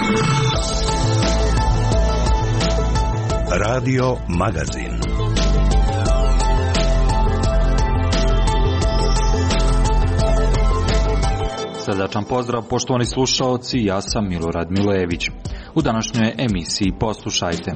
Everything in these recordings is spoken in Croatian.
Radio Magazin. Srdačan pozdrav, poštovani slušaoci, ja sam Milorad Milejević. U današnjoj emisiji poslušajte.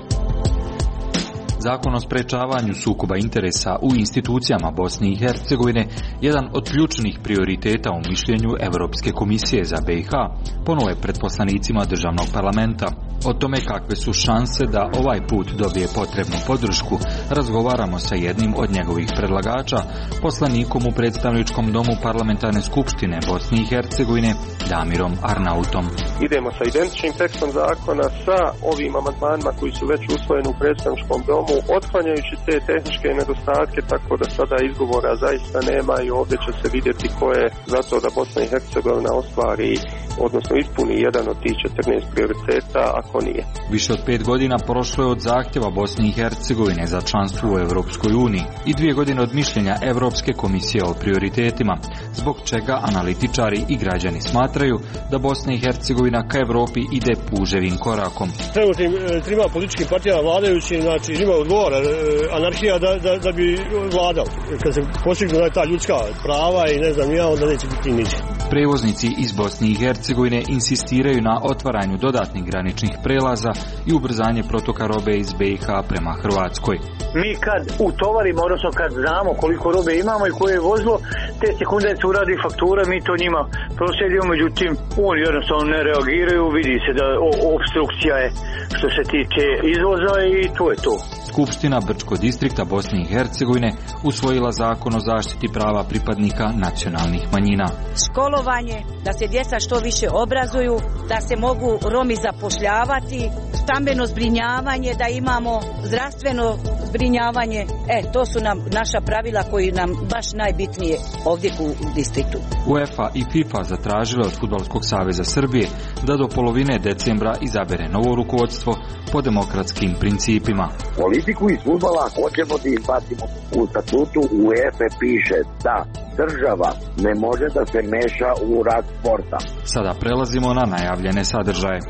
Zakon o sprečavanju sukoba interesa u institucijama Bosne i Hercegovine, jedan od ključnih prioriteta u mišljenju Europske komisije za BiH, ponovo je pred poslanicima državnog parlamenta. O tome kakve su šanse da ovaj put dobije potrebnu podršku, razgovaramo sa jednim od njegovih predlagača, poslanikom u predstavničkom domu parlamentarne skupštine Bosne i Hercegovine, Damirom Arnautom. Idemo sa identičnim tekstom zakona, sa ovim amandmanima koji su već usvojeni u predstavničkom domu, otklanjajući te tehničke nedostatke, tako da sada izgovora zaista nema i ovdje će se vidjeti ko je za to da Bosna i Hercegovina ostvari, odnosno ispuni jedan od tih 14 prioriteta, ako nije. Više od 5 godina prošlo je od zahtjeva Bosne i Hercegovine za članstvo u Europskoj uniji i 2 godine od mišljenja Europske komisije o prioritetima, zbog čega analitičari i građani smatraju da Bosna i Hercegovina ka Europi ide puževim korakom. Trenutnim trima političkim partijama vladajućim, znači njima odgovara anarhija da bi vladao. Kad se postignu ta ljudska prava i ne znam ja, onda neće biti niče. Prevoznici iz Bosne i Hercegovine insistiraju na otvaranju dodatnih graničnih prelaza i ubrzanje protoka robe iz BiH prema Hrvatskoj. Mi kad utovarimo, odnosno kad znamo koliko robe imamo i koje je vozilo, te sekunde se uradi faktura, mi to njima proslijedimo, međutim oni jednostavno ne reagiraju, vidi se da opstrukcija je što se tiče izvoza i to je to. Skupština Brčkog distrikta Bosne i Hercegovine usvojila zakon o zaštiti prava pripadnika nacionalnih manjina. Školovanje, da se djeca što više obrazuju, da se mogu Romi zapošljavati, stambeno zbrinjavanje, da imamo zdravstveno zbrinjavanje. To su nam naša pravila koji nam baš najbitnije ovdje u distriktu. UEFA i FIFA zatražile od Fudbalskog saveza Srbije da do polovine decembra izabere novo rukovodstvo po demokratskim principima. Politiku iz fudbala hoćemo da izbacimo. U statutu UEFA piše da država ne može da se meša u rad sporta. Sada prelazimo na najavljene sadržaje.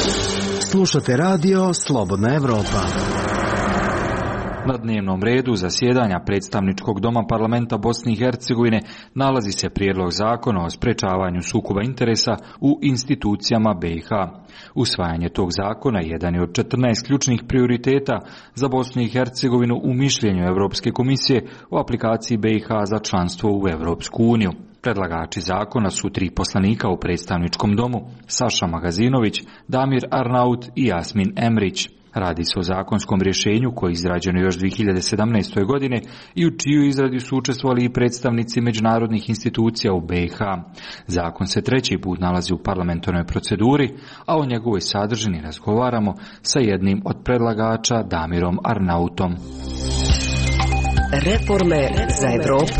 Slušate radio Slobodna Evropa. Na dnevnom redu zasjedanja predstavničkog doma parlamenta Bosne i Hercegovine nalazi se prijedlog zakona o sprečavanju sukoba interesa u institucijama BiH. Usvajanje tog zakona jedan je od 14 ključnih prioriteta za Bosnu i Hercegovinu u mišljenju Europske komisije o aplikaciji BiH za članstvo u Europsku uniju. Predlagači zakona su 3 poslanika u predstavničkom domu, Saša Magazinović, Damir Arnaut i Jasmin Emrić. Radi se o zakonskom rješenju koje je izrađeno još 2017. godine i u čiju izradi su učestvovali i predstavnici međunarodnih institucija u BiH. Zakon se 3. put nalazi u parlamentarnoj proceduri, a o njegovoj sadržini razgovaramo sa jednim od predlagača, Damirom Arnautom. Reforme za Evropu.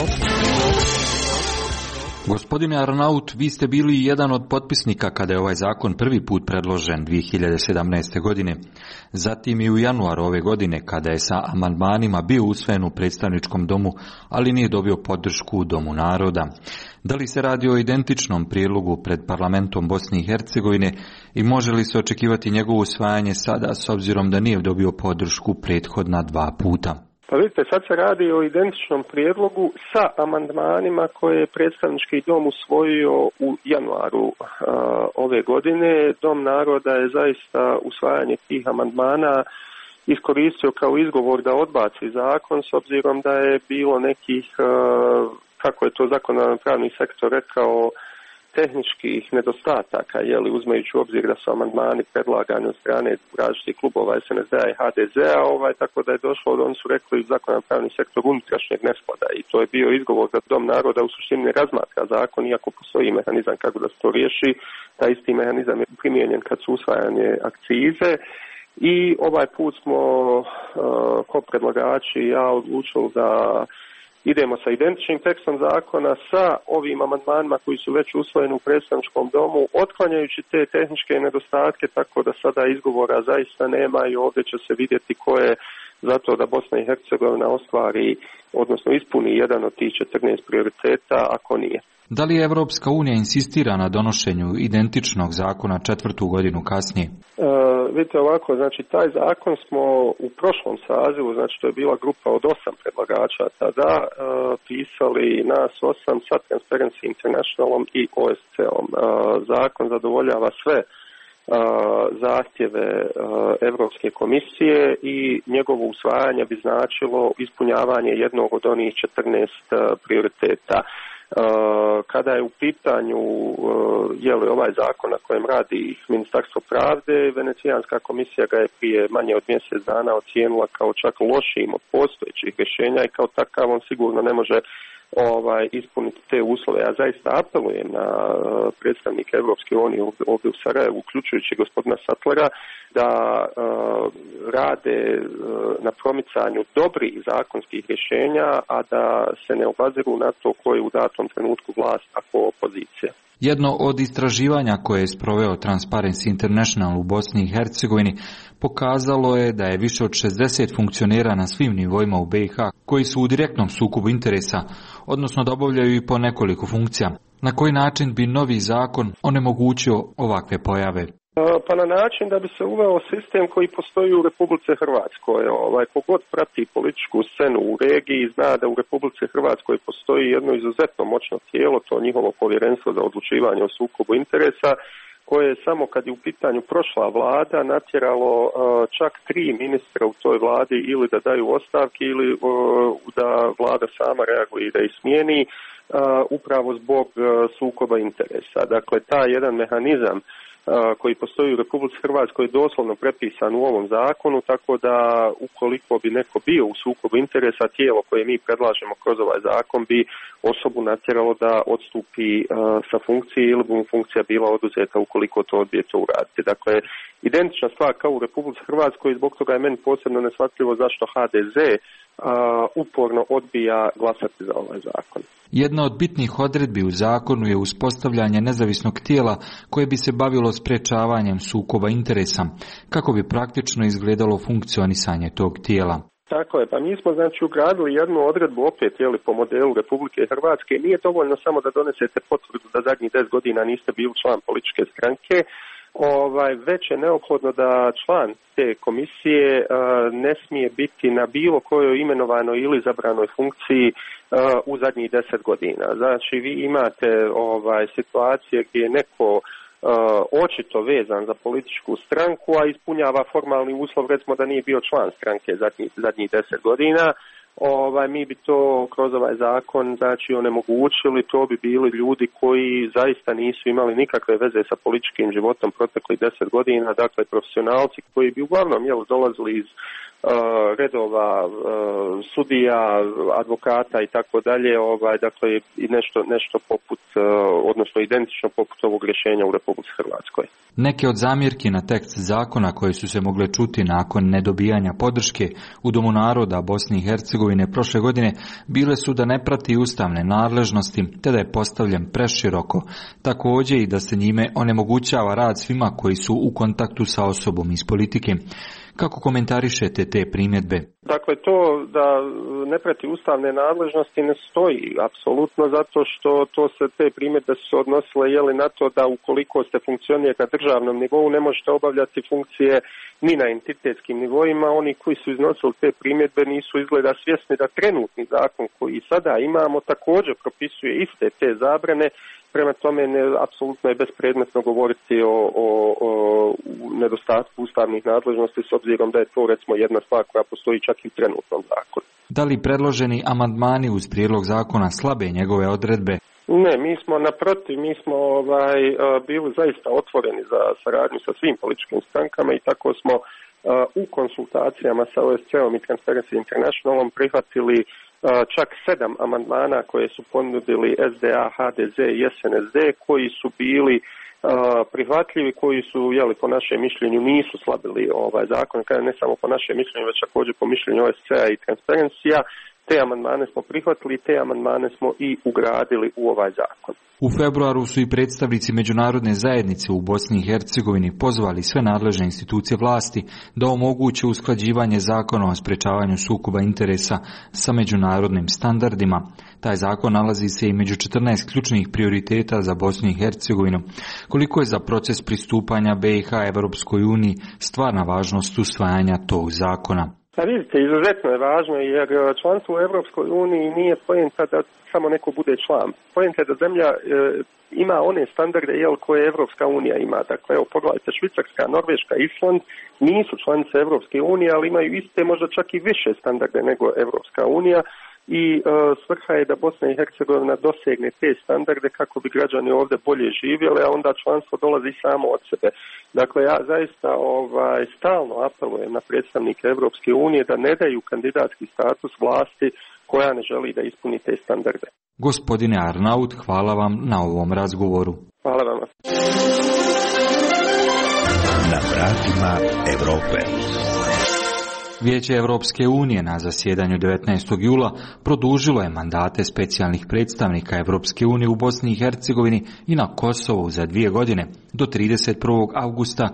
Gospodine Arnaut, vi ste bili jedan od potpisnika kada je ovaj zakon prvi put predložen 2017. godine. Zatim i u januaru ove godine kada je sa amandmanima bio usvojen u predstavničkom domu, ali nije dobio podršku u Domu naroda. Da li se radi o identičnom prijedlogu pred parlamentom Bosne i Hercegovine i može li se očekivati njegovo usvajanje sada s obzirom da nije dobio podršku prethodna 2 puta? Pa vidite, sad se radi o identičnom prijedlogu sa amandmanima koje je predstavnički dom usvojio u januaru ove godine. Dom naroda je zaista usvajanje tih amandmana iskoristio kao izgovor da odbaci zakon, s obzirom da je bilo nekih, kako je to zakonodavno-pravni sektor rekao, tehničkih nedostataka, uzmajući u obzir da su amandmani predlagani od strane različitih klubova SNSD-a i HDZ-a, tako da je došlo, oni su rekli zakonodavno-pravni sektor unutrašnjeg nesklada i to je bio izgovor da Dom naroda u suštini ne razmatra zakon, iako postoji mehanizam kako da se to riješi. Taj isti mehanizam je primijenjen kad su usvajanje akcize i ovaj put smo ko predlagači ja odlučili da idemo sa identičnim tekstom zakona, sa ovim amandmanima koji su već usvojeni u predstavničkom domu, otklanjajući te tehničke nedostatke, tako da sada izgovora zaista nema i ovdje će se vidjeti ko je zato da Bosna i Hercegovina ostvari, odnosno ispuni jedan od tih 14 prioriteta, ako nije. Da li Evropska unija insistira na donošenju identičnog zakona 4. godinu kasnije? Vidite ovako, znači taj zakon smo u prošlom sazivu, znači to je bila grupa od 8 predlagača tada, pisali nas 8 sa Transparency Internationalom i OSCE-om. Zakon zadovoljava sve zahtjeve Europske komisije i njegovo usvajanje bi značilo ispunjavanje jednog od onih 14 prioriteta. Kada je u pitanju ovaj zakon na kojem radi Ministarstvo pravde, Venecijanska komisija ga je prije manje od mjesec dana ocijenila kao čak lošijim od postojećih rješenja i kao takav on sigurno ne može ispuniti te uslove. Ja zaista apelujem na predstavnike Europske unije ovdje u Sarajevu, uključujući gospodina Sattlera, da rade na promicanju dobrih zakonskih rješenja, a da se ne obaziru na to ko je u datom trenutku vlast, a ko opozicija. Jedno od istraživanja koje je sproveo Transparency International u Bosni i Hercegovini pokazalo je da je više od 60 funkcionera na svim nivoima u BiH koji su u direktnom sukobu interesa, odnosno da obavljaju i po nekoliko funkcija. Na koji način bi novi zakon onemogućio ovakve pojave? Pa na način da bi se uveo sistem koji postoji u Republici Hrvatskoj. Kogod prati političku scenu u regiji zna da u Republici Hrvatskoj postoji jedno izuzetno moćno tijelo, to njihovo povjerenstvo za odlučivanje o sukobu interesa, koje je samo kad je u pitanju prošla vlada natjeralo čak 3 ministra u toj vladi ili da daju ostavke ili da vlada sama reaguje i da ih smijeni upravo zbog sukoba interesa. Dakle, taj jedan mehanizam koji postoji u Republici Hrvatskoj je doslovno prepisan u ovom zakonu, tako da ukoliko bi neko bio u sukobu interesa, tijelo koje mi predlažemo kroz ovaj zakon bi osobu natjeralo da odstupi sa funkcije ili bi mu funkcija bila oduzeta ukoliko to odbije to uraditi. Dakle, identična stvar kao u Republici Hrvatskoj i zbog toga je meni posebno neshvatljivo zašto HDZ uporno odbija glasati za ovaj zakon. Jedna od bitnih odredbi u zakonu je uspostavljanje nezavisnog tijela koje bi se bavilo sprečavanjem sukoba interesa. Kako bi praktično izgledalo funkcionisanje tog tijela? Tako je, pa mi smo znači ugradili jednu odredbu opet po modelu Republike Hrvatske. Nije dovoljno samo da donesete potvrdu da zadnjih 10 godina niste bili član političke stranke, već je neophodno da član te komisije ne smije biti na bilo kojoj imenovanoj ili izabranoj funkciji u zadnjih 10 godina. Znači vi imate situacije gdje je neko očito vezan za političku stranku, a ispunjava formalni uslov, recimo da nije bio član stranke zadnjih 10 godina. Mi bi to kroz ovaj zakon znači onemogućili, to bi bili ljudi koji zaista nisu imali nikakve veze sa političkim životom proteklih 10 godina, dakle profesionalci koji bi uglavnom dolazili iz redova sudija, advokata i tako dalje, dakle i nešto poput, odnosno identično poput ovog rješenja u Republici Hrvatskoj. Neke od zamjerki na tekst zakona koje su se mogle čuti nakon nedobijanja podrške u Domu naroda Bosne i Hercegovine prošle godine bile su da ne prati ustavne nadležnosti te da je postavljen preširoko, također i da se njime onemogućava rad svima koji su u kontaktu sa osobom iz politike. Kako komentarišete te primjedbe? Dakle, to da ne prati ustavne nadležnosti ne stoji apsolutno, zato što te primjedbe su se odnosile na to da ukoliko ste funkcioner na državnom nivou ne možete obavljati funkcije ni na entitetskim nivoima. Oni koji su iznosili te primjedbe nisu izgleda svjesni da trenutni zakon koji sada imamo također propisuje iste te zabrane. Prema tome, apsolutno je bespredmetno govoriti o nedostatku ustavnih nadležnosti s obzirom da je to recimo jedna stvar koja postoji čak i u trenutnom zakonu. Da li predloženi amandmani uz prijedlog zakona slabe njegove odredbe? Ne, mi smo naprotiv, bili zaista otvoreni za saradnju sa svim političkim strankama i tako smo u konsultacijama sa OSCE-om i Transparency Internationalom prihvatili čak 7 amandmana koje su ponudili SDA, HDZ i SNSD koji su bili prihvatljivi, koji su po našem mišljenju nisu slabili ovaj zakon, ne samo po našem mišljenju već također po mišljenju OSCE-a i Transparency-a. Te amandmane smo prihvatili, te amandmane smo i ugradili u ovaj zakon. U februaru su i predstavnici međunarodne zajednice u Bosni i Hercegovini pozvali sve nadležne institucije vlasti da omoguće usklađivanje zakona o sprečavanju sukoba interesa sa međunarodnim standardima. Taj zakon nalazi se i među 14 ključnih prioriteta za Bosnu i Hercegovinu. Koliko je za proces pristupanja BiH Evropskoj uniji stvarna važnost usvajanja tog zakona? Pa vidite, izuzetno je važno jer članstvo u Evropskoj uniji nije poenta da samo neko bude član. Poenta je da zemlja ima one standarde koje Evropska unija ima. Dakle, evo pogledajte, Švicarska, Norveška, Island nisu članice Evropske unije, ali imaju iste, možda čak i više standarde nego Evropska unija. I svrha je da Bosna i Hercegovina dosegne te standarde kako bi građani ovdje bolje živjeli, a onda članstvo dolazi samo od sebe. Dakle, ja zaista stalno apelujem na predstavnike Evropske unije da ne daju kandidatski status vlasti koja ne želi da ispuni te standarde. Gospodine Arnaut, hvala vam na ovom razgovoru. Hvala vam. Na vratima Evrope. Vijeće Evropske unije na zasjedanju 19. jula produžilo je mandate specijalnih predstavnika Evropske unije u Bosni i Hercegovini i na Kosovu za 2 godine do 31. avgusta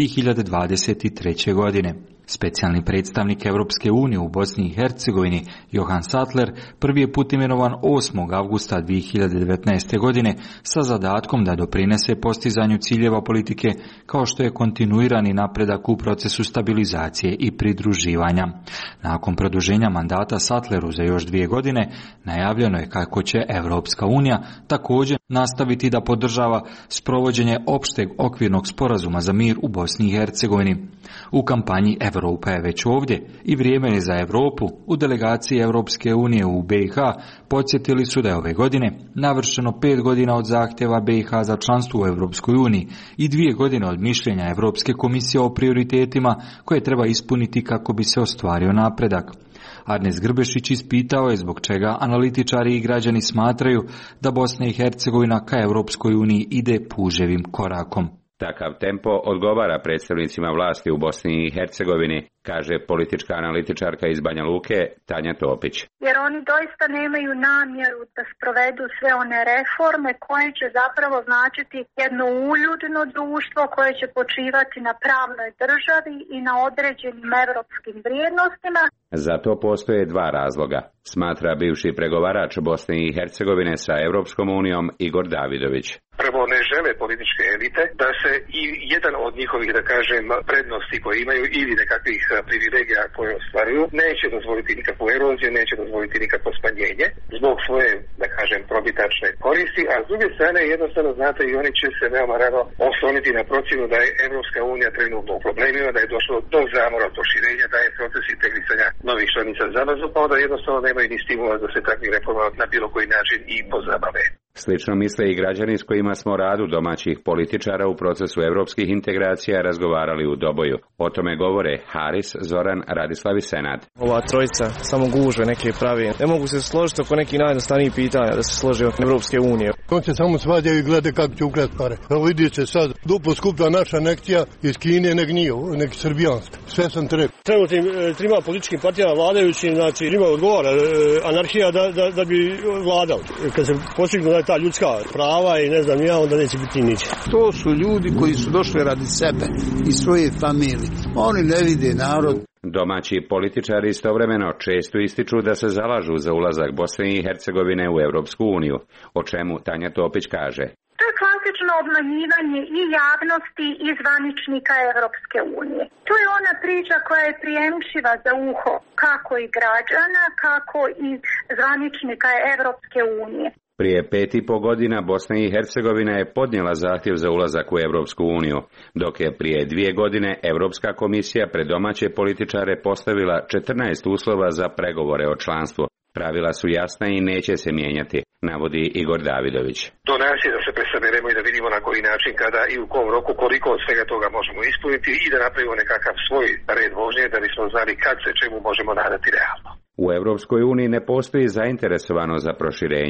2023. godine. Specijalni predstavnik Evropske unije u Bosni i Hercegovini Johan Sattler prvi je put imenovan 8. avgusta 2019. godine sa zadatkom da doprinese postizanju ciljeva politike kao što je kontinuirani napredak u procesu stabilizacije i pridruživanja. Nakon produženja mandata Sattleru za još 2 godine najavljeno je kako će Evropska unija također nastaviti da podržava sprovođenje opšteg okvirnog sporazuma za mir u Bosni i Hercegovini. U kampanji Europa je već ovdje i vrijeme je za Europu u delegaciji Evropske unije u BiH podsjetili su da je ove godine navršeno 5 godina od zahtjeva BiH za članstvo u Evropskoj uniji i 2 godine od mišljenja Europske komisije o prioritetima koje treba ispuniti kako bi se ostvario napredak. Arnes Grbešić ispitao je zbog čega analitičari i građani smatraju da Bosna i Hercegovina ka Evropskoj uniji ide puževim korakom. Takav tempo odgovara predstavnicima vlasti u Bosni i Hercegovini, kaže politička analitičarka iz Banja Luke Tanja Topić. Jer oni doista nemaju namjeru da sprovedu sve one reforme koje će zapravo značiti jedno uljudno društvo koje će počivati na pravnoj državi i na određenim evropskim vrijednostima. Za to postoje 2 razloga, smatra bivši pregovarač Bosne i Hercegovine sa Evropskom unijom Igor Davidović. Prvo, ne žele političke elite da se i jedan od njihovih, da kažem, prednosti koje imaju ili nekakvih privilegija koje ostvaruju, neće dozvoliti nikakvu eroziju, neće dozvoliti nikakvo smanjenje zbog svoje, da kažem, probitačne koristi, a s druge strane jednostavno znate i oni će se veoma rado osloniti na procjenu da je Evropska unija trenutno u problemima, da je došlo do zamora proširenja, da je proces integrisanja novih članica zamrznu, pa onda jednostavno nemaju ni stimula da se takvih reforma na bilo koji način i pozabave. Slično misle i građani s kojima smo o radu domaćih političara u procesu evropskih integracija razgovarali u Doboju. O tome govore Haris, Zoran, Radislav i Senad. Ova trojica samo gužve neke pravi. Ne mogu se složiti oko nekih najjednostavnijih pitanja da se složi oko Evropske unije. On se samo svađaju i gleda kako će ukrati pare. Evo vidite sad, duplo skuplja naša nekcija iz Kine nek nije, nek srbijanska. Sve sam trebao. Trenutnim 3 političkim partijama vladajućim, znači njima odgovara anarhija da bi vladao. Kad se postignu ta ljudska prava i ne znam ja, onda neće biti nič. To su ljudi koji su došli radi sebe i svoje familije. Oni ne vide narod. Domaći političari istovremeno često ističu da se zalažu za ulazak Bosne i Hercegovine u Evropsku uniju, o čemu Tanja Topić kaže. To je klasično obmanjivanje i javnosti i zvaničnika Evropske unije. To je ona priča koja je prijemčiva za uho kako i građana, kako i zvaničnika Evropske unije. Prije 5,5 godina Bosna i Hercegovina je podnijela zahtjev za ulazak u Evropsku uniju, dok je prije 2 godine Europska komisija pred domaće političare postavila 14 uslova za pregovore o članstvu. Pravila su jasna i neće se mijenjati, navodi Igor Davidović. Do nas je da se presaberemo i da vidimo na koji način, kada i u kom roku, koliko od svega toga možemo ispuniti i da napravimo nekakav svoj red vožnje da bismo znali kad se čemu možemo nadati realno. U Evropskoj uniji ne postoji zainteresovano za proširenje.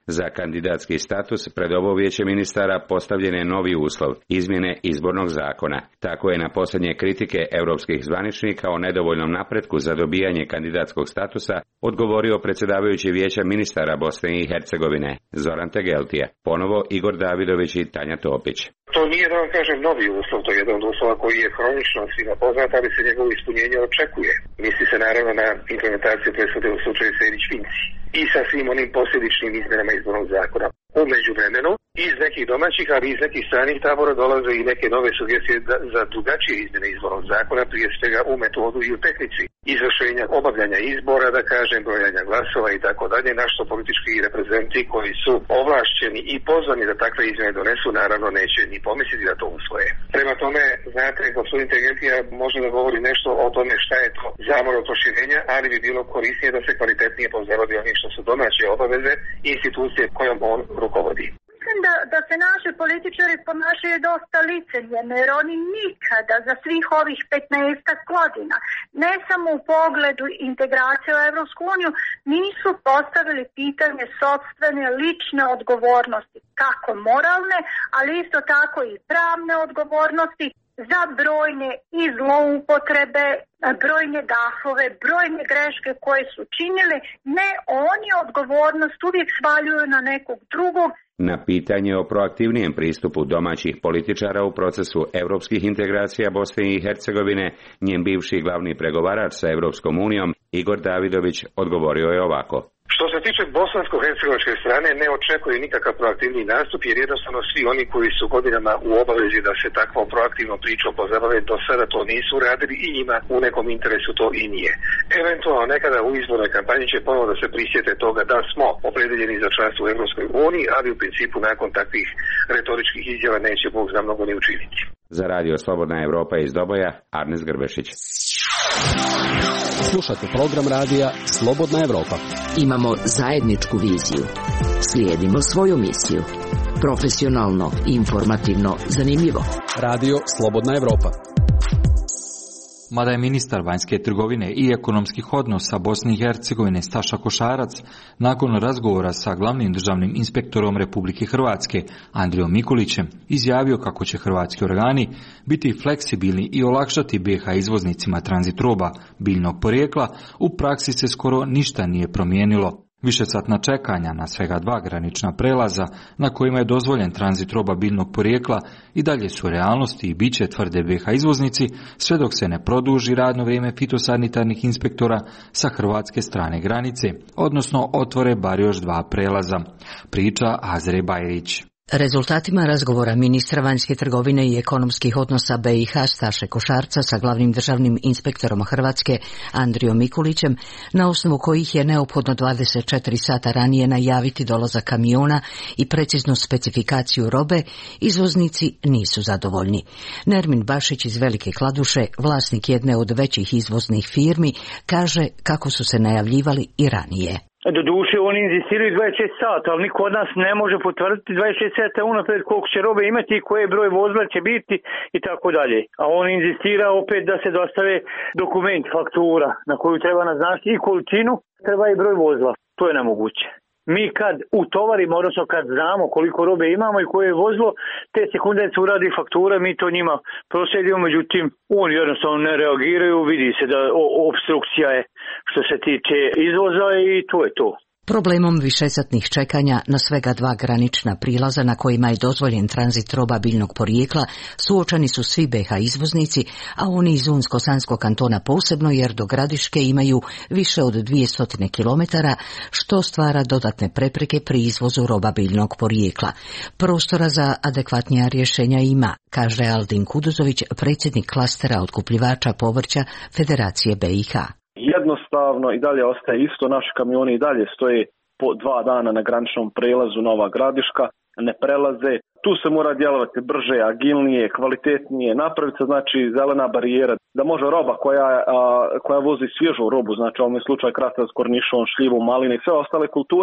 Za kandidatski status pred ovo vijeće ministara postavljen je novi uslov, izmjene izbornog zakona. Tako je na posljednje kritike europskih zvaničnika o nedovoljnom napretku za dobijanje kandidatskog statusa odgovorio predsjedavajući vijeća ministara Bosne i Hercegovine, Zoran Tegeltije, ponovo Igor Davidović i Tanja Topić. To nije, da vam kažem, novi uslov, to je jedan od uslova koji je hronično svima poznat, ali se njegovo ispunjenje očekuje. Misli se naravno na implementaciju presude u slučaju Sejdić-Finci i sa svim onim posljedičnim izmjenama izbornog zakona. U međuvremenu, iz nekih domaćih, ali iz nekih stranih tabora dolaze i neke nove sugestije za drugačije izmjene izbornog zakona, prije svega u metodu i u tehnici izvršenja obavljanja izbora, da kažem, brojanja glasova i tako dalje, na što politički reprezentati koji su ovlašćeni i pozvani da takve izmjene donesu, naravno neće ni pomisliti da to usvoje. Prema tome, znate, gospodin Tegeltija može da govori nešto o tome šta je to zamor od proširenja, ali bi bilo korisnije da se kvalitetnije pozabavlja onim što su domaće obaveze i institucije kojom on rukovodi. Mislim da se naši političari ponašaju dosta licemjerno, jer oni nikada za svih ovih 15 godina, ne samo u pogledu integracije u Evropsku uniju, nisu postavili pitanje sopstvene lične odgovornosti, kako moralne, ali isto tako i pravne odgovornosti za brojne i zloupotrebe, brojne gafove, brojne greške koje su činili. Ne, oni odgovornost uvijek svaljuju na nekog drugog. Na pitanje o proaktivnijem pristupu domaćih političara u procesu europskih integracija Bosne i Hercegovine, njen bivši glavni pregovarač sa Europskom unijom, Igor Davidović, odgovorio je ovako. Što se tiče bosansko-hercegovačke strane, ne očekuje nikakav proaktivni nastup, jer jednostavno svi oni koji su godinama u obavezi da se takvom proaktivnom pričom pozabave, do sada to nisu radili i njima u nekom interesu to i nije. Eventualno nekada u izbornoj kampanji će ponovno da se prisjete toga da smo opredeljeni za članstvo u Europskoj uniji, ali u principu nakon takvih retoričkih izjava neće Bog zna mnogo ni učiniti. Za Radio Slobodna Evropa iz Doboja, Arnes Grbešić. Slušate program radija Slobodna Evropa. Imamo zajedničku viziju. Slijedimo svoju misiju. Profesionalno, informativno, zanimljivo. Radio Slobodna Evropa. Mada je ministar vanjske trgovine i ekonomskih odnosa Bosne i Hercegovine Staša Košarac nakon razgovora sa glavnim državnim inspektorom Republike Hrvatske Andrijom Mikulićem izjavio kako će hrvatski organi biti fleksibilni i olakšati BiH izvoznicima tranzit roba biljnog porijekla, u praksi se skoro ništa nije promijenilo. Višesatna čekanja na svega 2 granična prelaza na kojima je dozvoljen tranzit roba biljnog porijekla i dalje su realnosti i bit će, tvrde BiH izvoznici, sve dok se ne produži radno vrijeme fitosanitarnih inspektora sa hrvatske strane granice, odnosno otvore bar još 2 prelaza. Priča Azre Bajrić. Rezultatima razgovora ministra vanjske trgovine i ekonomskih odnosa BiH Staše Košarca sa glavnim državnim inspektorom Hrvatske Andrijom Mikulićem, na osnovu kojih je neophodno 24 sata ranije najaviti dolazak kamiona i preciznu specifikaciju robe, izvoznici nisu zadovoljni. Nermin Bašić iz Velike Kladuše, vlasnik jedne od većih izvoznih firmi, kaže kako su se najavljivali i ranije. Do duše oni inzistiraju 26 sata, ali niko od nas ne može potvrditi 26 sata unaprijed koliko će robe imati i koje broj vozila će biti i tako dalje. A on inzistira opet da se dostave dokument, faktura na koju treba naznačiti i količinu, treba i broj vozila. To je nemoguće. Mi kad utovarimo, odnosno kad znamo koliko robe imamo i koje je vozilo, te sekunde se uradi faktura, mi to njima proslijedimo, međutim oni jednostavno ne reagiraju, vidi se da opstrukcija je što se tiče izvoza i to je to. Problemom višesatnih čekanja na svega 2 granična prilaza na kojima je dozvoljen tranzit roba biljnog porijekla suočeni su svi BiH izvoznici, a oni iz Unsko-Sanskog kantona posebno, jer do Gradiške imaju više od 200 km, što stvara dodatne prepreke pri izvozu roba biljnog porijekla. Prostora za adekvatnija rješenja ima, kaže Aldin Kuduzović, predsjednik klastera otkupljivača povrća Federacije BiH. Jednostavno i dalje ostaje isto, naši kamioni i dalje stoje po 2 dana na graničnom prelazu Nova Gradiška, ne prelaze. Tu se mora djelovati brže, agilnije, kvalitetnije, napraviti se znači zelena barijera, da može roba koja vozi svježu robu, znači u ovom slučaju krastavs, kornišon, šljivu, maline i sve ostale kulture,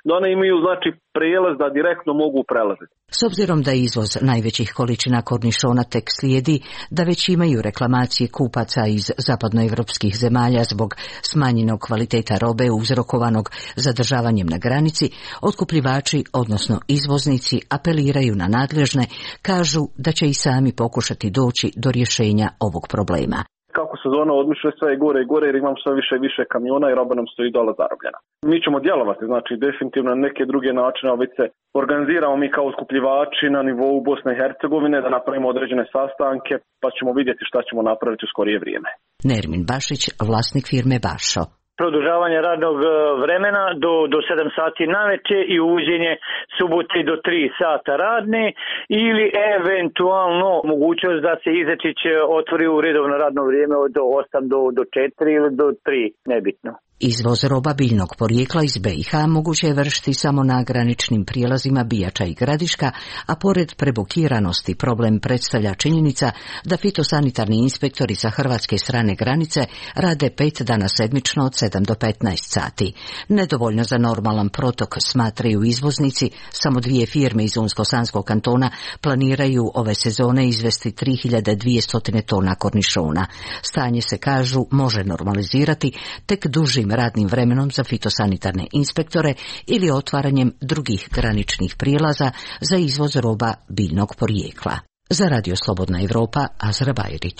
da one imaju znači prijelaz da direktno mogu prelaziti. S obzirom da izvoz najvećih količina kornišona tek slijedi, da već imaju reklamacije kupaca iz zapadnoevropskih zemalja zbog smanjenog kvaliteta robe uzrokovanog zadržavanjem na granici, otkupljivači, odnosno izvoznici, apeliraju na nadležne, kažu da će i sami pokušati doći do rješenja ovog problema. Kako sezona odmiče sve gore i gore jer imamo sve više i više kamiona i roba nam stoji dole zarobljena. Mi ćemo djelovati, znači definitivno na neke druge načine, već se organiziramo mi kao otkupljivači na nivou Bosne i Hercegovine da napravimo određene sastanke pa ćemo vidjeti šta ćemo napraviti u skorije vrijeme. Nermin Bašić, vlasnik firme Bašo. Produžavanje radnog vremena do 7 sati naveče i uvođenje subote do 3 sata radne ili eventualno mogućnost da se Izečić otvori u redovno radno vrijeme od 8 do 4 ili do 3, nebitno. Izvoz roba biljnog porijekla iz BiH moguće je vršiti samo na graničnim prijelazima Bijača i Gradiška, a pored prebukiranosti problem predstavlja činjenica da fitosanitarni inspektori sa hrvatske strane granice rade 5 dana sedmično od 7 do 15 sati. Nedovoljno za normalan protok, smatraju izvoznici, samo 2 firme iz Unsko-Sanskog kantona planiraju ove sezone izvesti 3200 tona kornišona. Stanje se, kažu, može normalizirati tek dužim radnim vremenom za fitosanitarne inspektore ili otvaranjem drugih graničnih prijelaza za izvoz roba biljnog porijekla. Za Radio Slobodna Evropa, Azra Bajrić.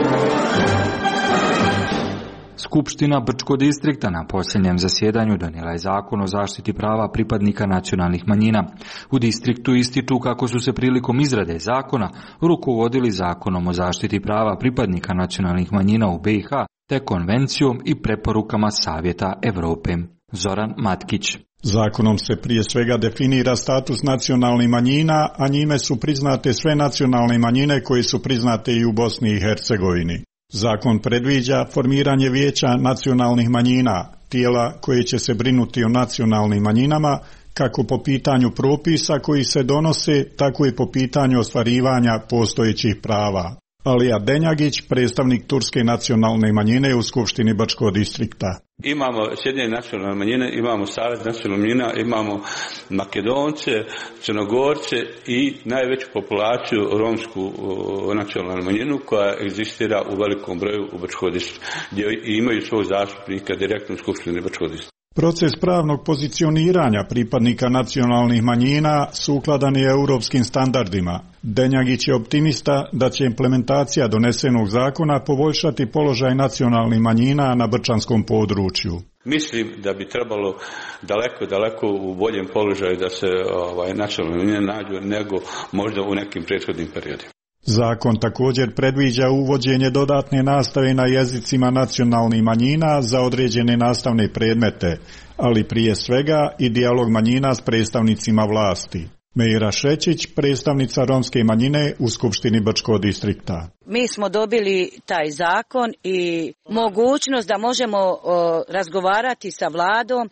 Skupština Brčkog distrikta na posljednjem zasjedanju donijela je zakon o zaštiti prava pripadnika nacionalnih manjina. U distriktu ističu kako su se prilikom izrade zakona rukovodili zakonom o zaštiti prava pripadnika nacionalnih manjina u BiH te konvencijom i preporukama Savjeta Europe. Zoran Matkić. Zakonom se prije svega definira status nacionalnih manjina, a njime su priznate sve nacionalne manjine koje su priznate i u Bosni i Hercegovini. Zakon predviđa formiranje vijeća nacionalnih manjina, tijela koje će se brinuti o nacionalnim manjinama, kako po pitanju propisa koji se donose, tako i po pitanju ostvarivanja postojećih prava. Alija Denjagić, predstavnik turske nacionalne manjine u Skupštini Brčkog distrikta. Imamo Sjedinjene nacionalne manjine, imamo Savez nacionalnih manjina, imamo Makedonce, Crnogorce i najveću populaciju romsku nacionalnu manjinu koja egzistira u velikom broju u Brčkog distriktu, gdje imaju svog zastupnika direktno u Skupštini Brčkog distrikta. Proces pravnog pozicioniranja pripadnika nacionalnih manjina sukladan je europskim standardima. Denjagić je optimista da će implementacija donesenog zakona poboljšati položaj nacionalnih manjina na brčanskom području. Mislim da bi trebalo daleko u boljem položaju da se nacionalne manjine nađu nego možda u nekim prethodnim periodima. Zakon također predviđa uvođenje dodatne nastave na jezicima nacionalnih manjina za određene nastavne predmete, ali prije svega i dijalog manjina s predstavnicima vlasti. Mejra Šećić, predstavnica romske manjine u Skupštini Brčkog distrikta. Mi smo dobili taj zakon i mogućnost da možemo razgovarati sa vladom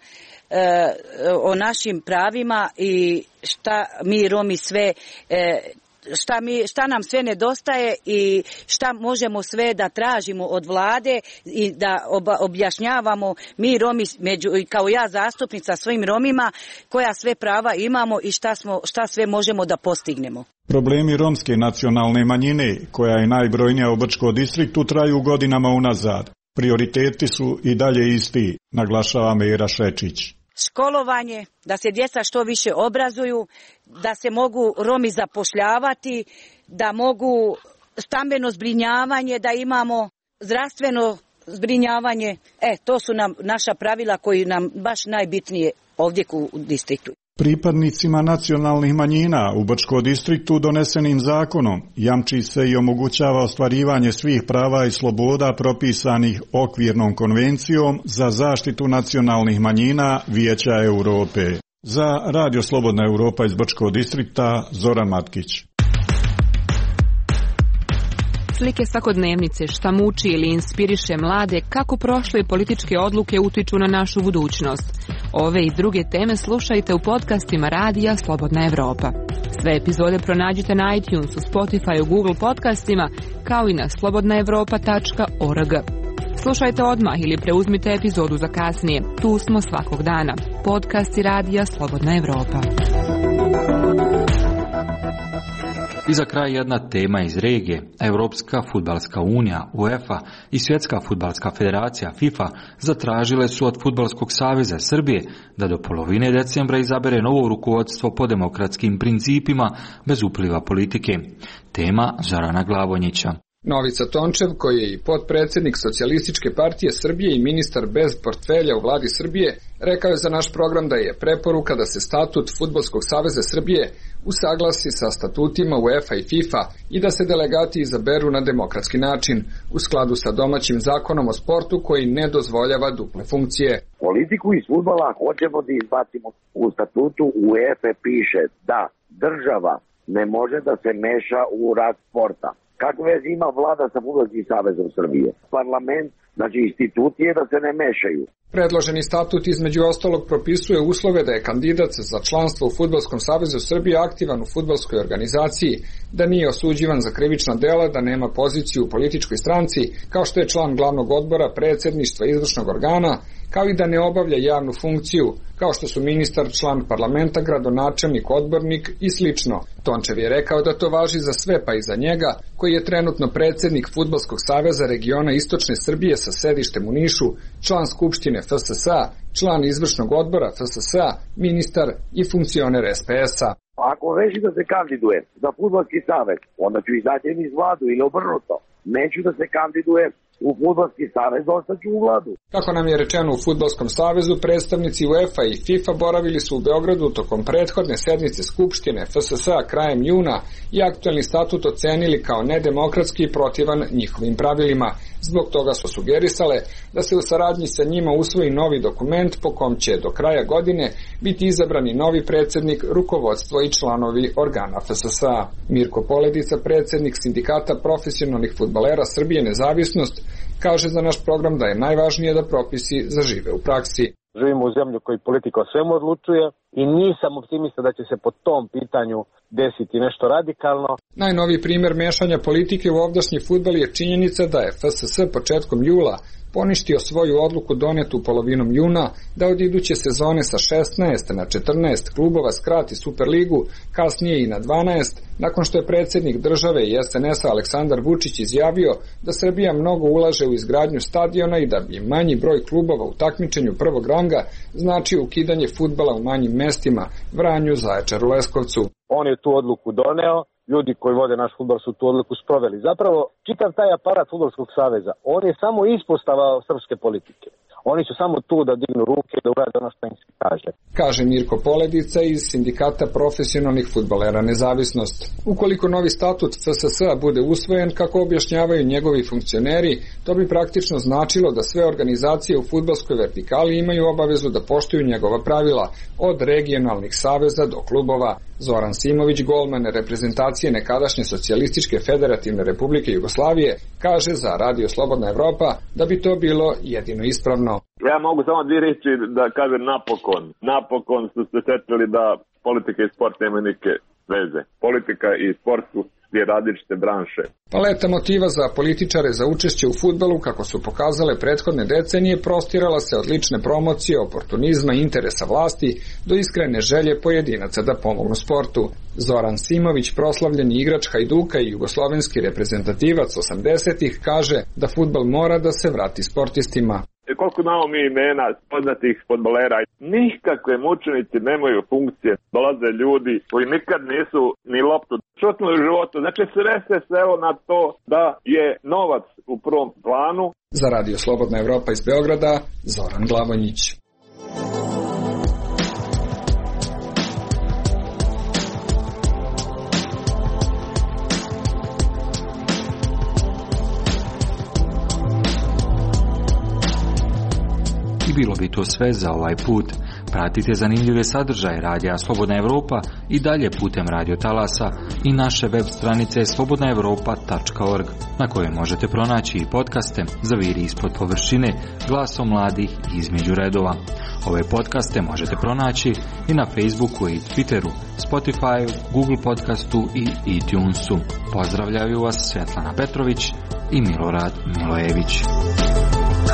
o našim pravima i šta mi Romi sve šta nam sve nedostaje i šta možemo sve da tražimo od vlade i da objašnjavamo mi Romi, kao ja zastupnica svojim Romima, koja sve prava imamo i šta sve možemo da postignemo. Problemi romske nacionalne manjine, koja je najbrojnija u Brčkom distriktu, traju godinama unazad. Prioriteti su i dalje isti, naglašava Mejra Šečić. Školovanje, da se djeca što više obrazuju, da se mogu Romi zapošljavati, da mogu stambeno zbrinjavanje, da imamo zdravstveno zbrinjavanje. To su nam naša pravila koji nam baš najbitnije ovdje u distriktu. Pripadnicima nacionalnih manjina u Brčkom distriktu donesenim zakonom jamči se i omogućava ostvarivanje svih prava i sloboda propisanih okvirnom konvencijom za zaštitu nacionalnih manjina Vijeća Europe. Za Radio Slobodna Europa iz Brčkog distrikta, Zoran Matkić. Slike svakodnevnice, šta muči ili inspiriše mlade, kako prošle političke odluke utiču na našu budućnost. Ove i druge teme slušajte u podcastima Radija Slobodna Evropa. Sve epizode pronađite na iTunesu, Spotify, Google podcastima, kao i na slobodnaevropa.org. Slušajte odmah ili preuzmite epizodu za kasnije. Tu smo svakog dana. Podcast i radija Slobodna Evropa. I za kraj jedna tema iz regije. Europska fudbalska unija, UEFA i Svjetska fudbalska federacija, FIFA, zatražile su od Fudbalskog saveza Srbije da do polovine decembra izabere novo rukovodstvo po demokratskim principima bez upliva politike. Tema Zorana Glavonjića. Novica Tončev, koji je i potpredsjednik Socijalističke partije Srbije i ministar bez portfelja u vladi Srbije, rekao je za naš program da je preporuka da se statut Fudbalskog saveza Srbije usaglasi sa statutima UEFA i FIFA i da se delegati izaberu na demokratski način, u skladu sa domaćim zakonom o sportu koji ne dozvoljava duple funkcije. Politiku iz fudbala hoćemo da izbacimo. U statutu UEFA piše da država ne može da se meša u rad sporta. Kako veze ima vlada sa Fudbalskim savezom Srbije? Parlament, znači institucije da se ne mešaju. Predloženi statut između ostalog propisuje uslove da je kandidat za članstvo u Fudbalskom savezu Srbije aktivan u fudbalskoj organizaciji, da nije osuđivan za krivična dela, da nema poziciju u političkoj stranci, kao što je član glavnog odbora, predsjedništva izvršnog organa, kao i da ne obavlja javnu funkciju, kao što su ministar, član parlamenta, gradonačelnik, odbornik i slično. Tončev je rekao da to važi za sve, pa i za njega, koji je trenutno predsjednik Fudbalskog saveza regiona Istočne Srbije sa sedištem u Nišu, član Skupštine FSS-a, član izvršnog odbora FSS-a, ministar i funkcioner SPS-a. Ako reši da se kandiduje za Fudbalski savez, onda ću izaći iz vladu ili obrnuto. Neću da se kandiduje u Fudbalski savez, ostaću u vladu. Kako nam je rečeno u Fudbalskom savezu, predstavnici UEFA i FIFA boravili su u Beogradu tokom prethodne sednice Skupštine FSS-a krajem juna i aktuelni statut ocenili kao nedemokratski i protivan njihovim pravilima. Zbog toga su sugerisale da se u saradnji sa njima usvoji novi dokument po kom će do kraja godine biti izabrani novi predsjednik, rukovodstvo i članovi organa FSS-a. Mirko Poledica, predsjednik Sindikata profesionalnih fudbalera Srbije Nezavisnost, kaže za naš program da je najvažnije da propisi zažive u praksi. Živimo u zemlju koji politika o svemu odlučuje i nisam optimista da će se po tom pitanju desiti nešto radikalno. Najnoviji primjer mešanja politike u ovdašnji fudbal je činjenica da je FSS početkom jula poništio svoju odluku donetu polovinom juna da od iduće sezone sa 16 na 14 klubova skrati Superligu, kasnije i na 12, nakon što je predsjednik države i SNS-a Aleksandar Vučić izjavio da Srbija mnogo ulaže u izgradnju stadiona i da bi manji broj klubova u takmičenju prvog ranga značio ukidanje fudbala u manjim mestima, Vranju, Zaječaru, Leskovcu. On je tu odluku doneo, ljudi koji vode naš fudbal su tu odluku sproveli. Zapravo, čitav taj aparat Fudbalskog saveza, on je samo ispostava srpske politike. Oni su samo tu da dignu ruke i da urade ono što im se kaže. Kaže Mirko Poledica iz Sindikata profesionalnih fudbalera Nezavisnost. Ukoliko novi statut FSS-a bude usvojen, kako objašnjavaju njegovi funkcioneri, to bi praktično značilo da sve organizacije u fudbalskoj vertikali imaju obavezu da poštuju njegova pravila, od regionalnih saveza do klubova. Zoran Simović, golman reprezentacije nekadašnje Socijalističke federativne republike Jugoslavije, kaže za Radio Slobodna Evropa da bi to bilo jedino ispravno. Ja mogu samo dvije reći da kažem napokon. Napokon su se setili da politika i sport nemaju neke veze. Politika i sport su dvije različite branše. Paleta motiva za političare za učešće u fudbalu, kako su pokazale prethodne decenije, prostirala se od lične promocije, oportunizma i interesa vlasti do iskrene želje pojedinaca da pomognu sportu. Zoran Simović, proslavljeni igrač Hajduka i jugoslovenski reprezentativac 80-ih, kaže da fudbal mora da se vrati sportistima. Koliko znamo mi imena poznatih fudbalera, nikakve mučenici nemaju funkcije. Dolaze ljudi koji nikad nisu ni loptu šutnuli u životu. Znači sve se svelo na to da je novac u prvom planu. Za Radio Slobodna Evropa iz Beograda, Zoran Glavonjić. Bilo bi to sve za ovaj put. Pratite zanimljive sadržaje Radija Slobodna Evropa i dalje putem radio talasa i naše web stranice slobodnaevropa.org, na kojoj možete pronaći i podcaste Zaviri ispod površine, Glasom mladih i Između redova. Ove podcaste možete pronaći i na Facebooku i Twitteru, Spotify, Google podcastu i iTunesu. Pozdravljaju vas Svetlana Petrović i Milorad Milojević.